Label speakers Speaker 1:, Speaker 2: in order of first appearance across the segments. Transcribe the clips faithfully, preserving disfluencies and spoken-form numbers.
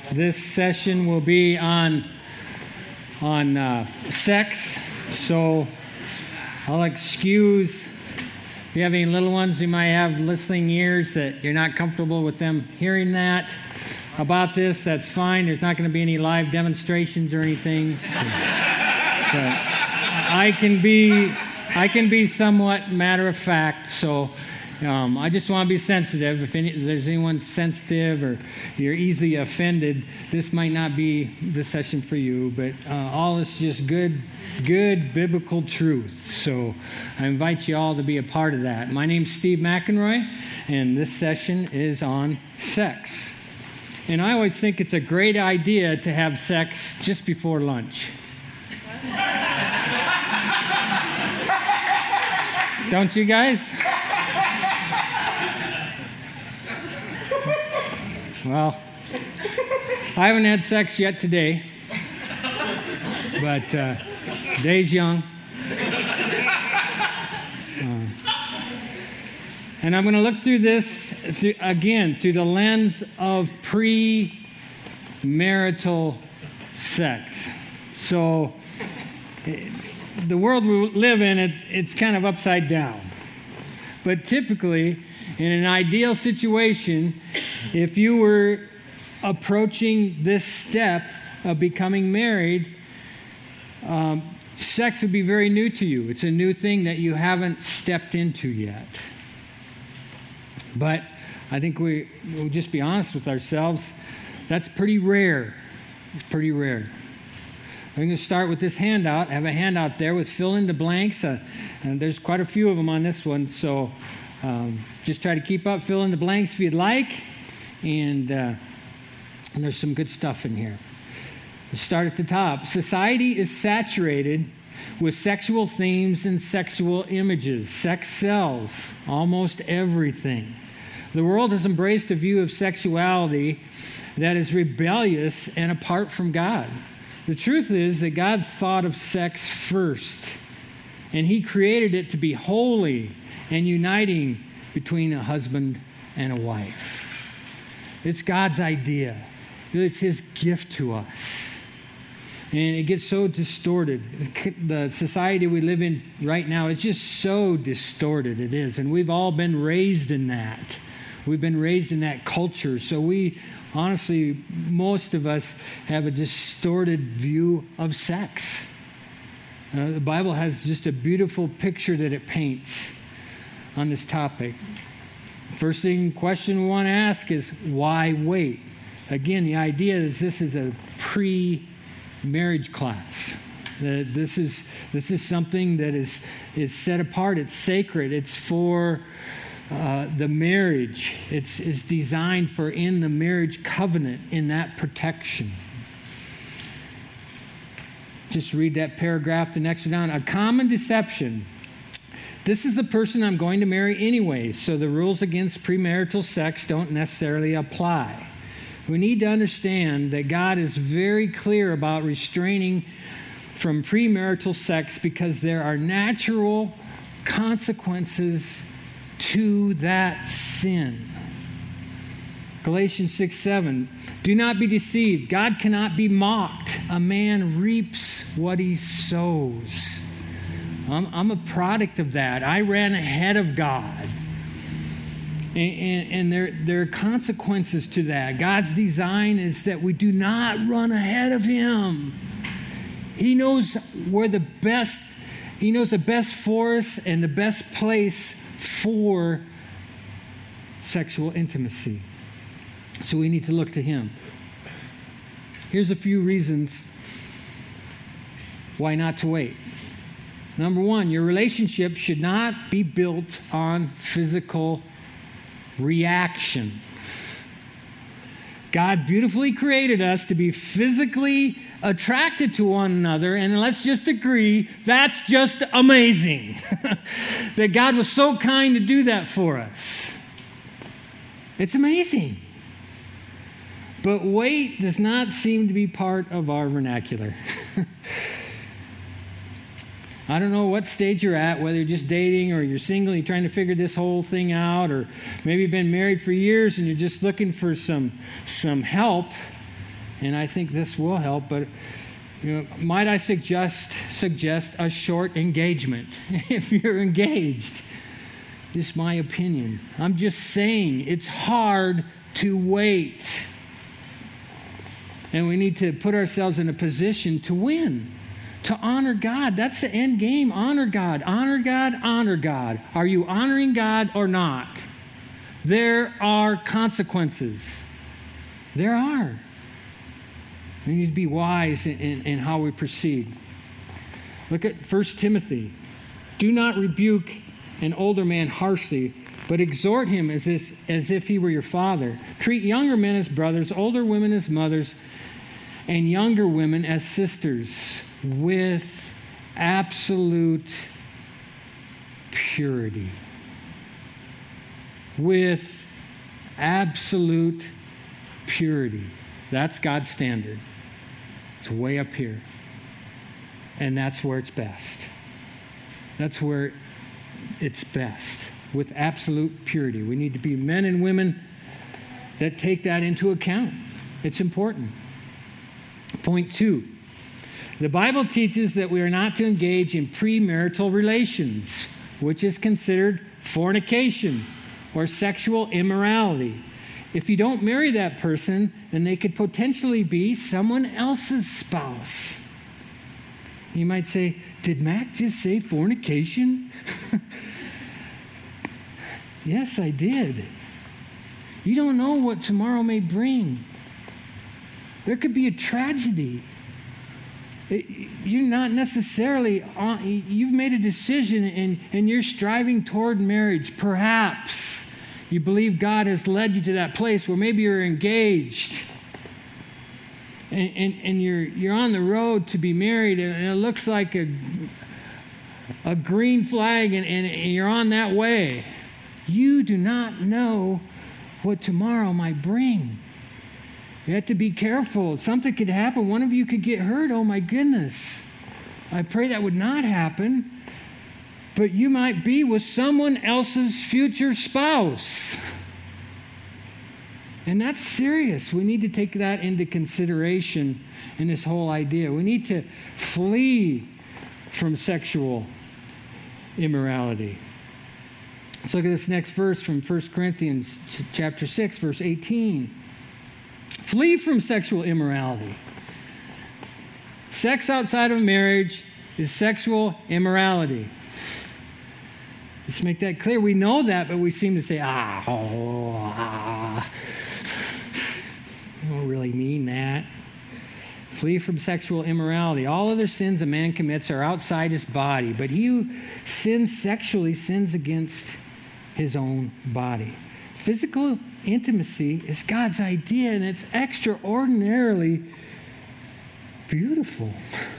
Speaker 1: This session will be on on uh, sex, so I'll excuse if you have any little ones who might have listening ears that you're not comfortable with them hearing that about this. That's fine. There's not going to be any live demonstrations or anything. So, but I can be I can be somewhat matter of fact. So. Um, I just want to be sensitive. If, any, if there's anyone sensitive or you're easily offended, this might not be the session for you. But uh, all is just good, good biblical truth. So I invite you all to be a part of that. My name's Steve McEnroy, and this session is on sex. And I always think it's a great idea to have sex just before lunch. Don't you guys? Well, I haven't had sex yet today, but uh, day's young. Uh, and I'm going to look through this, through, again, through the lens of pre-marital sex. So the world we live in, it, it's kind of upside down. But typically, in an ideal situation, if you were approaching this step of becoming married, um, sex would be very new to you. It's a new thing that you haven't stepped into yet. But I think we, we'll just be honest with ourselves. That's pretty rare. It's pretty rare. I'm going to start with this handout. I have a handout there with fill in the blanks. Uh, and there's quite a few of them on this one, so um, just try to keep up, fill in the blanks if you'd like. And, uh, and there's some good stuff in here. Let's start at the top. Society is saturated with sexual themes and sexual images. Sex sells almost everything. The world has embraced a view of sexuality that is rebellious and apart from God. The truth is that God thought of sex first, and He created it to be holy and uniting between a husband and a wife. It's God's idea. It's His gift to us. And it gets so distorted. The society we live in right now, it's just so distorted. It is. And we've all been raised in that. We've been raised in that culture. So we, honestly, most of us have a distorted view of sex. Uh, the Bible has just a beautiful picture that it paints on this topic. First thing, question we want to ask is, why wait? Again, the idea is this is a pre-marriage class. Uh, this is this is something that is, is set apart. It's sacred. It's for uh, the marriage. It's, it's designed for in the marriage covenant, in that protection. Just read that paragraph, the next one down. A common deception. This is the person I'm going to marry anyway, so the rules against premarital sex don't necessarily apply. We need to understand that God is very clear about restraining from premarital sex because there are natural consequences to that sin. Galatians six seven, do not be deceived. God cannot be mocked. A man reaps what he sows. I'm, I'm a product of that. I ran ahead of God. And, and, and there, there are consequences to that. God's design is that we do not run ahead of Him. He knows where the best, He knows the best for us and the best place for sexual intimacy. So we need to look to Him. Here's a few reasons why not to wait. Number one, your relationship should not be built on physical reaction. God beautifully created us to be physically attracted to one another, and let's just agree, that's just amazing. That God was so kind to do that for us. It's amazing. But wait does not seem to be part of our vernacular. I don't know what stage you're at, whether you're just dating or you're single, you're trying to figure this whole thing out, or maybe you've been married for years and you're just looking for some, some help. and I think this will help, but you know, might I suggest suggest a short engagement if you're engaged? Just my opinion. I'm just saying it's hard to wait. And we need to put ourselves in a position to win, to honor God. That's the end game. Honor God, honor God, honor God. Are you honoring God or not? There are consequences. There are. We need to be wise in, in, in how we proceed. Look at First Timothy. Do not rebuke an older man harshly, but exhort him as if, as if he were your father. Treat younger men as brothers, older women as mothers, and younger women as sisters with absolute purity. With absolute purity. That's God's standard. It's way up here. And that's where it's best. That's where it's best. With absolute purity. We need to be men and women that take that into account. It's important. Point two. The Bible teaches that we are not to engage in premarital relations, which is considered fornication or sexual immorality. If you don't marry that person, then they could potentially be someone else's spouse. You might say, did Mac just say fornication? Yes, I did. You don't know what tomorrow may bring. There could be a tragedy. It, you're not necessarily, on, you've made a decision and, and you're striving toward marriage. Perhaps you believe God has led you to that place where maybe you're engaged and, and, and you're, you're on the road to be married, and it looks like a, a green flag, and, and you're on that way. You do not know what tomorrow might bring. You have to be careful. Something could happen. One of you could get hurt. Oh, my goodness. I pray that would not happen. But you might be with someone else's future spouse. And that's serious. We need to take that into consideration in this whole idea. We need to flee from sexual immorality. Let's look at this next verse from First Corinthians chapter six, verse eighteen. Flee from sexual immorality. Sex outside of marriage is sexual immorality. Let's make that clear. We know that, but we seem to say, ah, oh, ah. I don't really mean that. Flee from sexual immorality. All other sins a man commits are outside his body, but he who sins sexually sins against his own body. Physical intimacy is God's idea, and it's extraordinarily beautiful.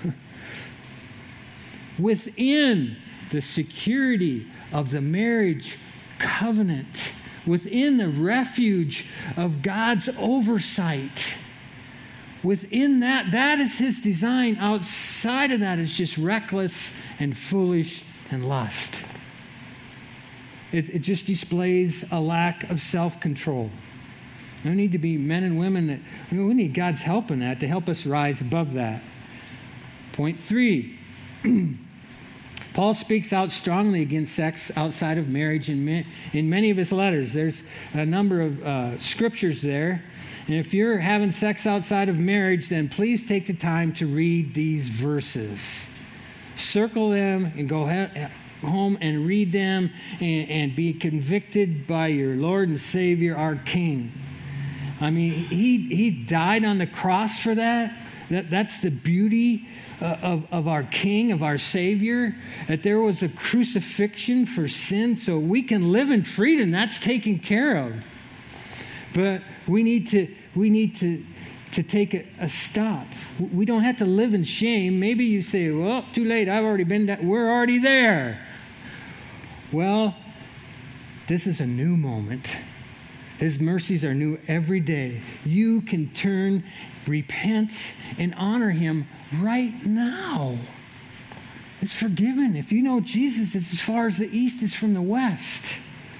Speaker 1: Within the security of the marriage covenant, within the refuge of God's oversight, within that, that is his design. Outside of that is just reckless and foolish and lust. It, it just displays a lack of self-control. We need to be men and women that, I mean, we need God's help in that to help us rise above that. Point three. Paul speaks out strongly against sex outside of marriage in, ma- in many of his letters. There's a number of uh, scriptures there. And if you're having sex outside of marriage, then please take the time to read these verses. Circle them and go ahead. home and read them and, and be convicted by your Lord and Savior, our King. I mean, he he died on the cross for that. That that's the beauty uh, of, of our King, of our Savior, that there was a crucifixion for sin so we can live in freedom. That's taken care of. But we need to we need to to take a, a stop. We don't have to live in shame. Maybe you say, well, too late. I've already been there. We're already there. Well, this is a new moment. His mercies are new every day. You can turn, repent, and honor him right now. It's forgiven. If you know Jesus, it's as far as the east is from the west.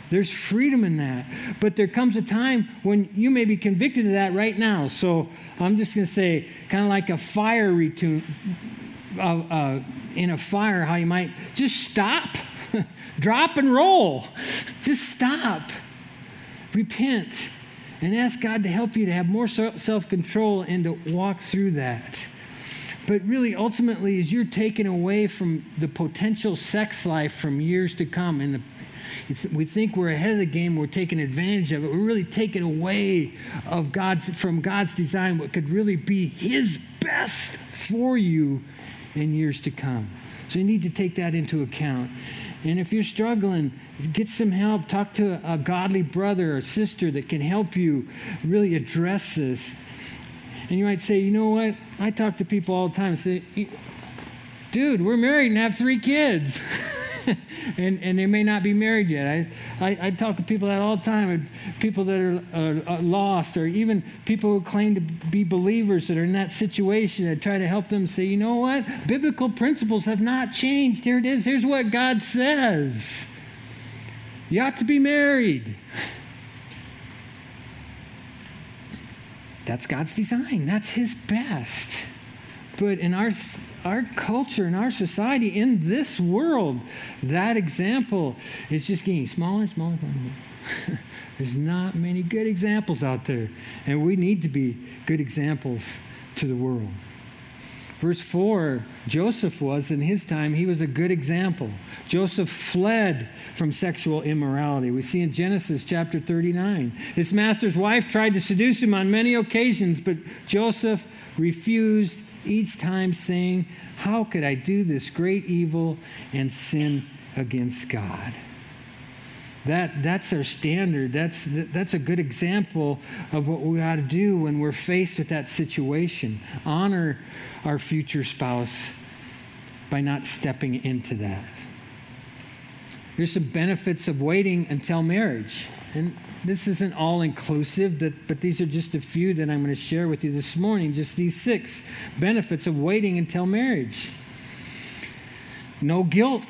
Speaker 1: There's freedom in that. But there comes a time when you may be convicted of that right now. So I'm just going to say, kind of like a fire retune, uh, uh, in a fire, how you might just stop, drop and roll. Just stop. Repent. And ask God to help you to have more self-control and to walk through that. But really, ultimately, as you're taken away from the potential sex life from years to come, and the, we think we're ahead of the game, we're taking advantage of it, we're really taking away of God's, from God's design what could really be His best for you in years to come. So you need to take that into account. And if you're struggling, get some help. Talk to a godly brother or sister that can help you really address this. And you might say, you know what? I talk to people all the time and say, dude, we're married and have three kids. and and they may not be married yet. I, I, I talk to people that all the time, people that are uh, lost, or even people who claim to be believers that are in that situation. I try to help them say, you know what? Biblical principles have not changed. Here it is. Here's what God says. You ought to be married. That's God's design. That's His best. But in our our culture, in our society, in this world, that example is just getting smaller and smaller and smaller. There's not many good examples out there. And we need to be good examples to the world. Verse four, Joseph was, in his time, he was a good example. Joseph fled from sexual immorality. We see in Genesis chapter thirty-nine. His master's wife tried to seduce him on many occasions, but Joseph refused each time, saying, how could I do this great evil and sin against God? That, that's our standard. That's, that's a good example of what we ought to do when we're faced with that situation. Honor our future spouse by not stepping into that. There's some benefits of waiting until marriage. And this isn't all-inclusive, but these are just a few that I'm going to share with you this morning. Just these six benefits of waiting until marriage. No guilt.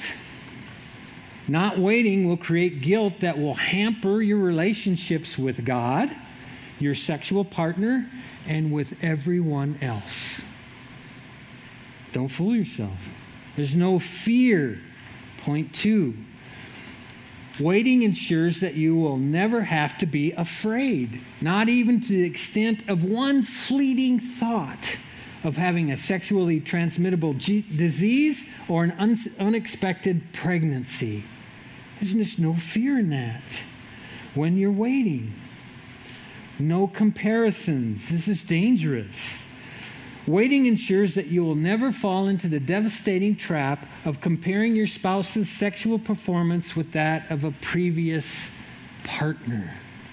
Speaker 1: Not waiting will create guilt that will hamper your relationships with God, your sexual partner, and with everyone else. Don't fool yourself. There's no fear. Point two. Waiting ensures that you will never have to be afraid, not even to the extent of one fleeting thought of having a sexually transmittable g- disease or an un- unexpected pregnancy. There's just no fear in that when you're waiting. No comparisons. This is dangerous. Waiting ensures that you will never fall into the devastating trap of comparing your spouse's sexual performance with that of a previous partner.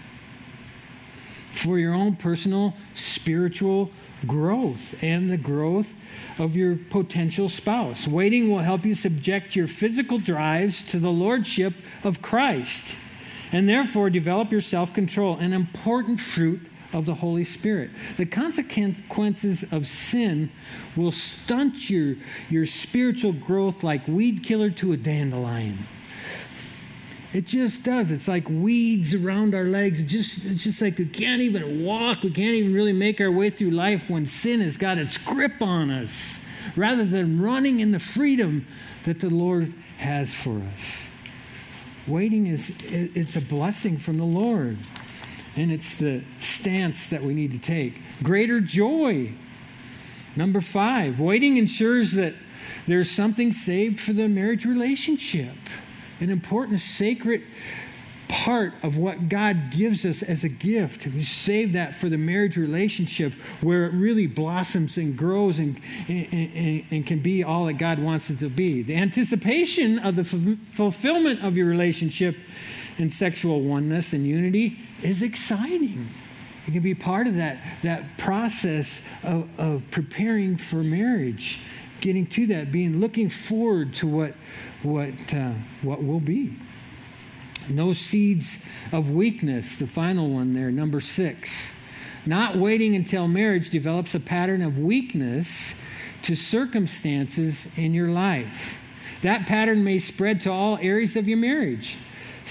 Speaker 1: For your own personal spiritual growth and the growth of your potential spouse. Waiting will help you subject your physical drives to the lordship of Christ, and therefore develop your self-control, an important fruit of the Holy Spirit. The consequences of sin will stunt your, your spiritual growth like weed killer to a dandelion. It just does. It's like weeds around our legs. It just, it's just like we can't even walk. We can't even really make our way through life when sin has got its grip on us, rather than running in the freedom that the Lord has for us. Waiting is, it's a blessing from the Lord. And it's the stance that we need to take. Greater joy. Number five, waiting ensures that there's something saved for the marriage relationship. An important, sacred part of what God gives us as a gift. We save that for the marriage relationship where it really blossoms and grows and, and, and, and can be all that God wants it to be. The anticipation of the f- fulfillment of your relationship in sexual oneness and unity is exciting. It can be part of that, that process of, of preparing for marriage, getting to that, being looking forward to what what uh, what will be. No seeds of weakness, the final one there, number six. Not waiting until marriage develops a pattern of weakness to circumstances in your life. That pattern may spread to all areas of your marriage.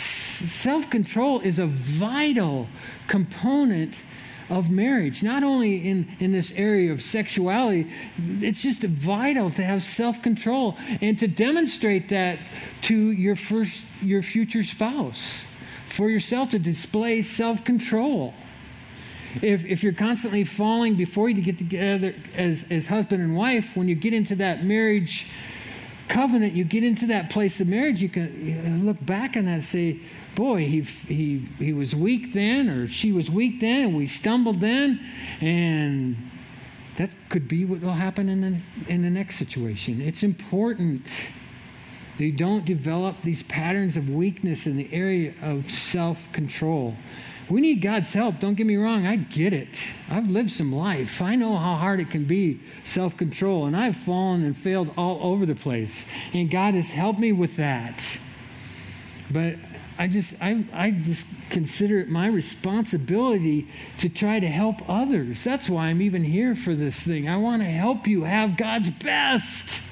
Speaker 1: self-control is a vital component of marriage. Not only in, in this area of sexuality, it's just vital to have self-control and to demonstrate that to your first, your future spouse. For yourself to display self-control. If, if you're constantly falling before you get together as, as husband and wife, when you get into that marriage covenant, you get into that place of marriage, you can you look back on that and say, boy, he, he, he was weak then, or she was weak then, and we stumbled then, and that could be what will happen in the, in the next situation. It's important that you don't develop these patterns of weakness in the area of self-control. We need God's help. Don't get me wrong. I get it. I've lived some life. I know how hard it can be, self-control. And I've fallen and failed all over the place. And God has helped me with that. But I just, I, I just consider it my responsibility to try to help others. That's why I'm even here for this thing. I want to help you have God's best.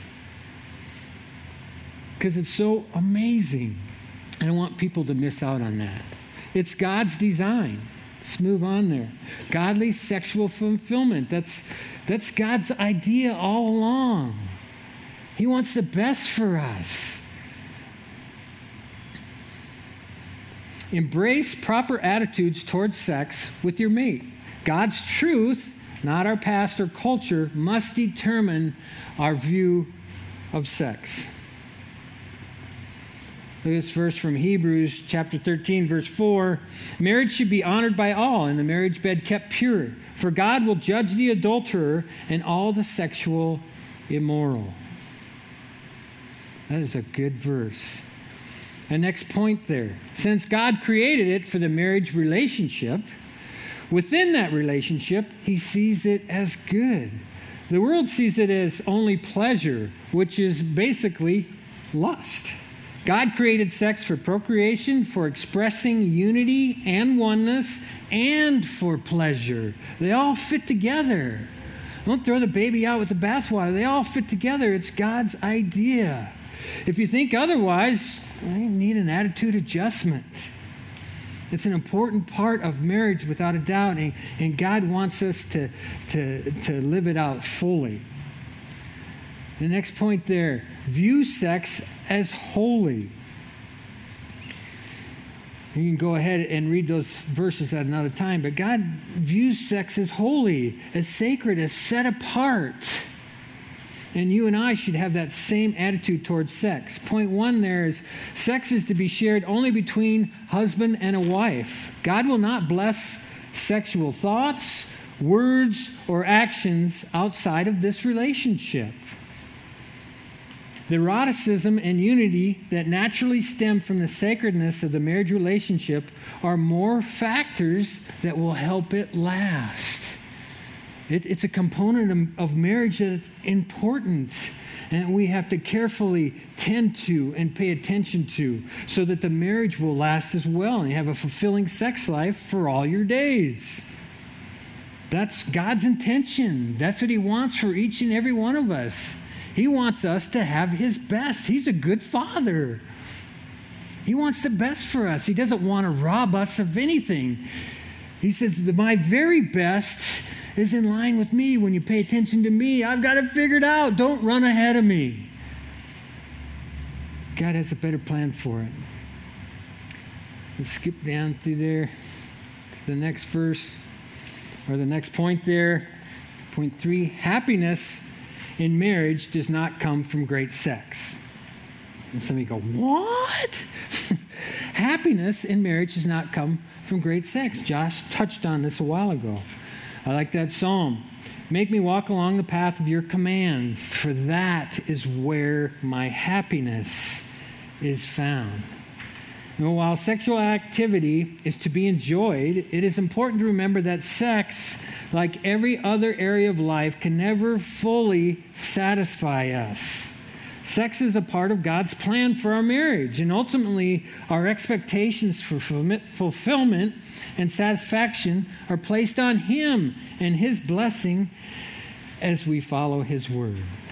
Speaker 1: Because it's so amazing. I don't want people to miss out on that. It's God's design. Let's move on there. Godly sexual fulfillment. That's, that's God's idea all along. He wants the best for us. Embrace proper attitudes towards sex with your mate. God's truth, not our past or culture, must determine our view of sex. Look at this verse from Hebrews chapter thirteen, verse four. Marriage should be honored by all, and the marriage bed kept pure. For God will judge the adulterer and all the sexual immoral. That is a good verse. And next point there. Since God created it for the marriage relationship, within that relationship, he sees it as good. The world sees it as only pleasure, which is basically lust. God created sex for procreation, for expressing unity and oneness, and for pleasure. They all fit together. Don't throw the baby out with the bathwater. They all fit together. It's God's idea. If you think otherwise, you need an attitude adjustment. It's an important part of marriage without a doubt, and, and God wants us to, to, to live it out fully. The next point there, view sex as holy. You can go ahead and read those verses at another time, but God views sex as holy, as sacred, as set apart. And you and I should have that same attitude towards sex. Point one there is, sex is to be shared only between husband and a wife. God will not bless sexual thoughts, words, or actions outside of this relationship. The eroticism and unity that naturally stem from the sacredness of the marriage relationship are more factors that will help it last. It, it's a component of, of marriage that's important, and we have to carefully tend to and pay attention to so that the marriage will last as well and you have a fulfilling sex life for all your days. That's God's intention. That's what he wants for each and every one of us. He wants us to have his best. He's a good father. He wants the best for us. He doesn't want to rob us of anything. He says, my very best is in line with me. When you pay attention to me, I've got it figured out. Don't run ahead of me. God has a better plan for it. Let's skip down through there to the next verse, or the next point there. Point three, happiness in marriage does not come from great sex. And some of you go, what? Happiness in marriage does not come from great sex. Josh touched on this a while ago. I like that psalm. Make me walk along the path of your commands, for that is where my happiness is found. And while sexual activity is to be enjoyed, it is important to remember that sex, like every other area of life, can never fully satisfy us. Sex is a part of God's plan for our marriage, and ultimately our expectations for fulfillment and satisfaction are placed on him and his blessing as we follow his word.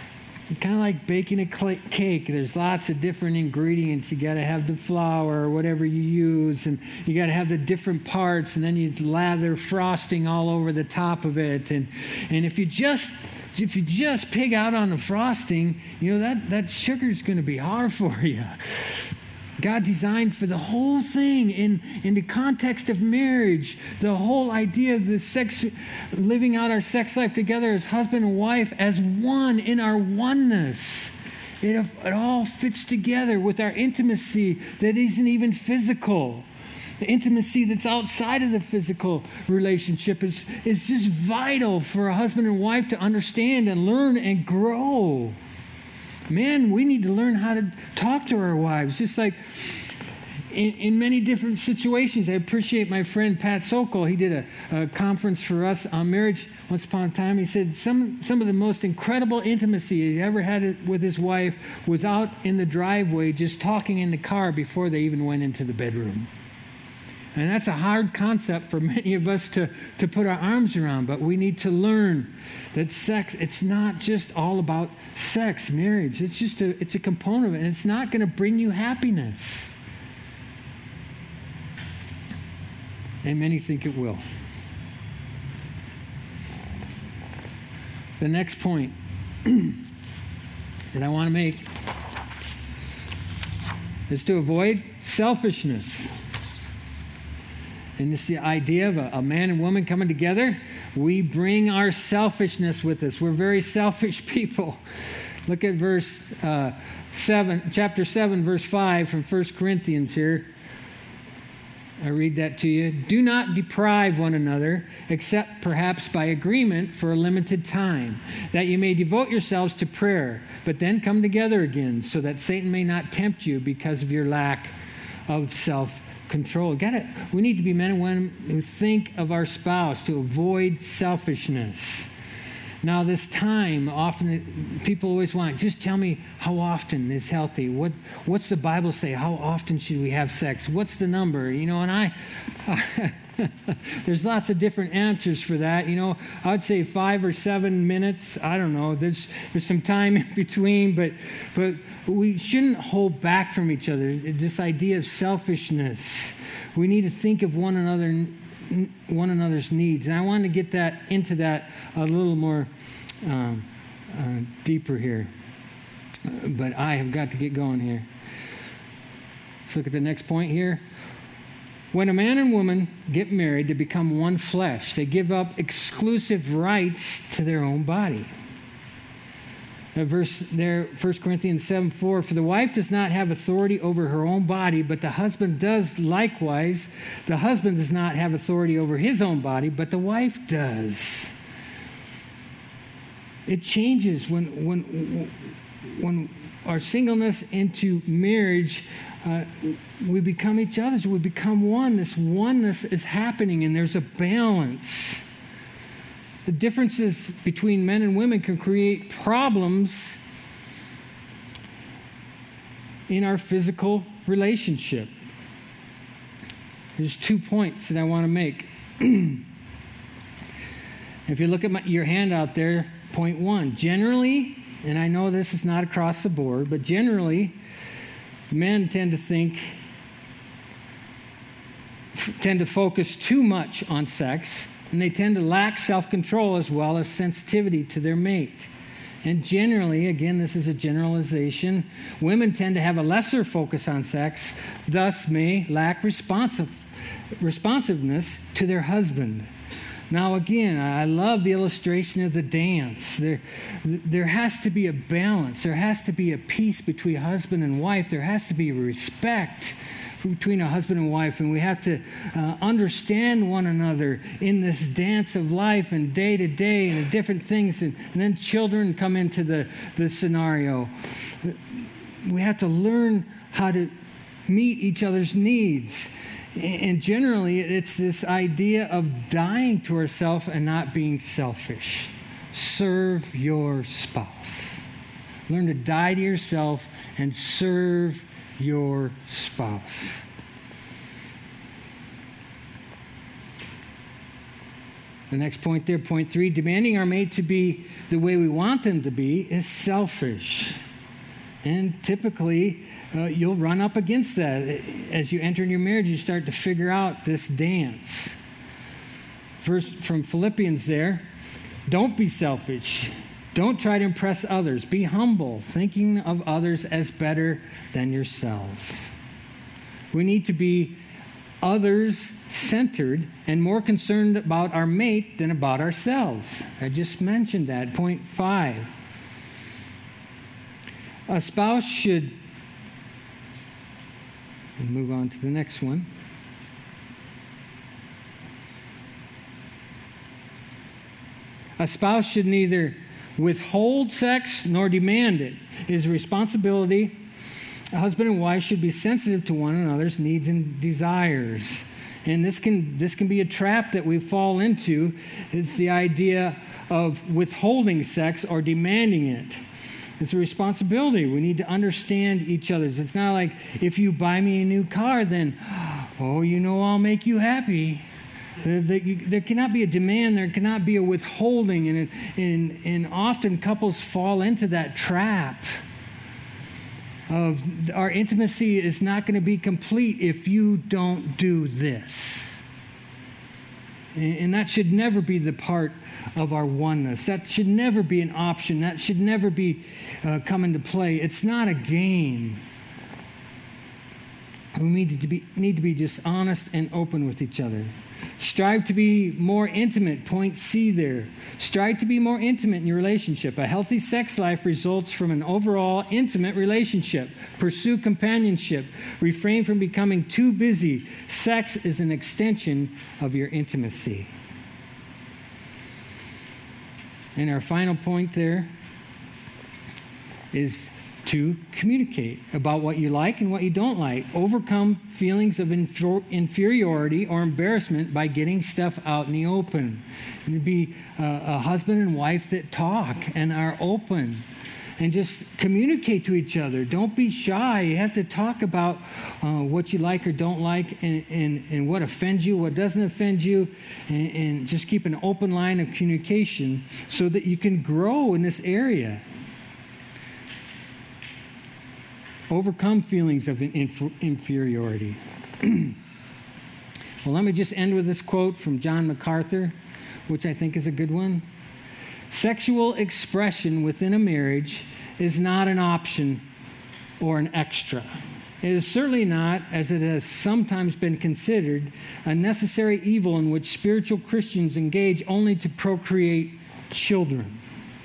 Speaker 1: kind of like baking a cake. There's lots of different ingredients. You got to have the flour or whatever you use, and you got to have the different parts, and then you lather frosting all over the top of it. And and if you just if you just pig out on the frosting, you know that that sugar's going to be hard for you. God designed for the whole thing in, in the context of marriage, the whole idea of the sex, living out our sex life together as husband and wife, as one in our oneness. It, it all fits together with our intimacy that isn't even physical. The intimacy that's outside of the physical relationship is, is just vital for a husband and wife to understand and learn and grow. Men, we need to learn how to talk to our wives, just like in, in many different situations. I appreciate my friend Pat Sokol. He did a, a conference for us on marriage once upon a time. He said some, some of the most incredible intimacy he ever had with his wife was out in the driveway just talking in the car before they even went into the bedroom. And that's a hard concept for many of us to, to put our arms around, but we need to learn that sex, it's not just all about sex, marriage. It's just a, it's a component of it, and it's not going to bring you happiness. And many think it will. The next point that I want to make is to avoid selfishness. And this is the idea of a, a man and woman coming together. We bring our selfishness with us. We're very selfish people. Look at verse uh, seven, chapter seven, verse five from First Corinthians here. I read that to you. Do not deprive one another, except perhaps by agreement for a limited time, that you may devote yourselves to prayer, but then come together again, so that Satan may not tempt you because of your lack of self control. Got it. We need to be men and women who think of our spouse to avoid selfishness. Now, this time, often people always want, just tell me how often is healthy. What What's the Bible say? How often should we have sex? What's the number? You know, and I, there's lots of different answers for that. You know, I would say five or seven minutes. I don't know. There's there's some time in between, but but we shouldn't hold back from each other. This idea of selfishness. We need to think of one another, one another's needs. And I want to get that into that a little more um, uh, deeper here. But I have got to get going here. Let's look at the next point here. When a man and woman get married, they become one flesh. They give up exclusive rights to their own body. A verse there, First Corinthians seven four, for the wife does not have authority over her own body, but the husband does likewise. The husband does not have authority over his own body, but the wife does. It changes when when when our singleness into marriage, uh, we become each other's. We become one. This oneness is happening, and there's a balance. The differences between men and women can create problems in our physical relationship. There's two points that I want to make. If you look at my, your handout there, point one, generally, and I know this is not across the board, but generally, men tend to think, tend to focus too much on sex, and they tend to lack self-control as well as sensitivity to their mate. And generally, again, this is a generalization, women tend to have a lesser focus on sex, thus may lack responsive, responsiveness to their husband. Now, again, I love the illustration of the dance. There, there has to be a balance. There has to be a peace between husband and wife. There has to be respect between a husband and wife, and we have to uh, understand one another in this dance of life and day to day and the different things, and, and then children come into the, the scenario. We have to learn how to meet each other's needs. And generally, it's this idea of dying to ourselves and not being selfish. Serve your spouse. Learn to die to yourself and serve your spouse. The next point there, point three, demanding our mate to be the way we want them to be is selfish. And typically, uh, you'll run up against that. As you enter in your marriage, you start to figure out this dance. First, from Philippians there, don't be selfish. Don't try to impress others. Be humble, thinking of others as better than yourselves. We need to be others-centered and more concerned about our mate than about ourselves. I just mentioned that. Point five. A spouse should, and move on to the next one. A spouse should neither withhold sex nor demand it. It is a responsibility. A husband and wife should be sensitive to one another's needs and desires. And this can this can be a trap that we fall into. It's the idea of withholding sex or demanding it. It's a responsibility. We need to understand each other's. It's not like, if you buy me a new car, then, oh, you know I'll make you happy. There, there, there cannot be a demand. There cannot be a withholding. And, it, and, and often couples fall into that trap of our intimacy is not going to be complete if you don't do this. And, and that should never be the part of our oneness. That should never be an option. That should never be uh, come into play. It's not a game. We need to be, need to be just honest and open with each other. Strive to be more intimate. Point C there. Strive to be more intimate in your relationship. A healthy sex life results from an overall intimate relationship. Pursue companionship. Refrain from becoming too busy. Sex is an extension of your intimacy. And our final point there is to communicate about what you like and what you don't like. Overcome feelings of infer- inferiority or embarrassment by getting stuff out in the open. And be uh, a husband and wife that talk and are open and just communicate to each other. Don't be shy. You have to talk about uh, what you like or don't like, and, and, and what offends you, what doesn't offend you, and, and just keep an open line of communication so that you can grow in this area. Overcome feelings of inf- inferiority. Well, let me just end with this quote from John MacArthur, which I think is a good one. Sexual expression within a marriage is not an option or an extra. It is certainly not, as it has sometimes been considered, a necessary evil in which spiritual Christians engage only to procreate children.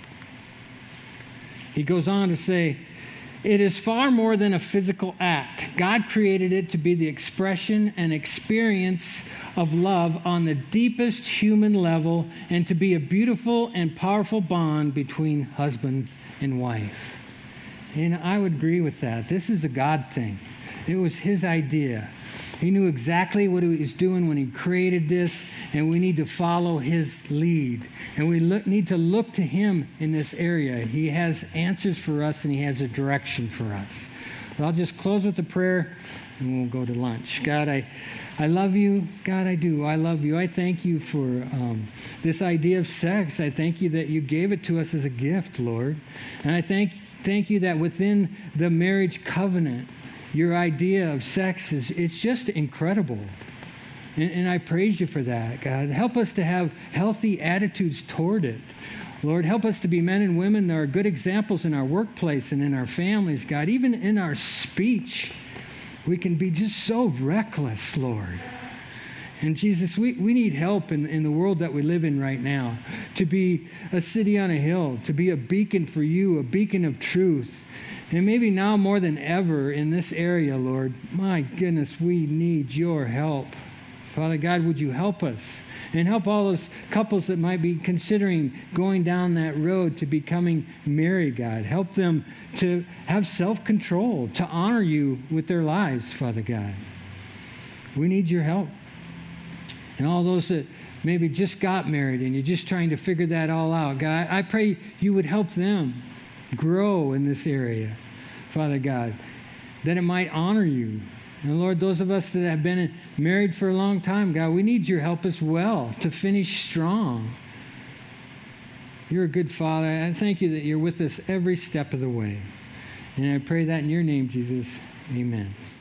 Speaker 1: He goes on to say, it is far more than a physical act. God created it to be the expression and experience of love on the deepest human level and to be a beautiful and powerful bond between husband and wife. And I would agree with that. This is a God thing. It was His idea. He knew exactly what He was doing when He created this, and we need to follow His lead. And we look, need to look to Him in this area. He has answers for us, and He has a direction for us. But I'll just close with a prayer, and we'll go to lunch. God, I, I love you. God, I do. I love you. I thank you for um, this idea of sex. I thank you that you gave it to us as a gift, Lord. And I thank, thank you that within the marriage covenant, your idea of sex is, it's just incredible. And, and I praise you for that, God. Help us to have healthy attitudes toward it. Lord, help us to be men and women that are good examples in our workplace and in our families, God. Even in our speech, we can be just so reckless, Lord. And Jesus, we, we need help in, in the world that we live in right now to be a city on a hill, to be a beacon for you, a beacon of truth. And maybe now more than ever in this area, Lord, my goodness, we need your help. Father God, would you help us? And help all those couples that might be considering going down that road to becoming married, God. Help them to have self-control, to honor you with their lives, Father God. We need your help. And all those that maybe just got married and you're just trying to figure that all out, God, I pray you would help them grow in this area, Father God, that it might honor you And Lord, those of us that have been married for a long time, God, we need your help as well to finish strong. You're a good Father. I thank you that you're with us every step of the way. And I pray that in your name, Jesus. Amen.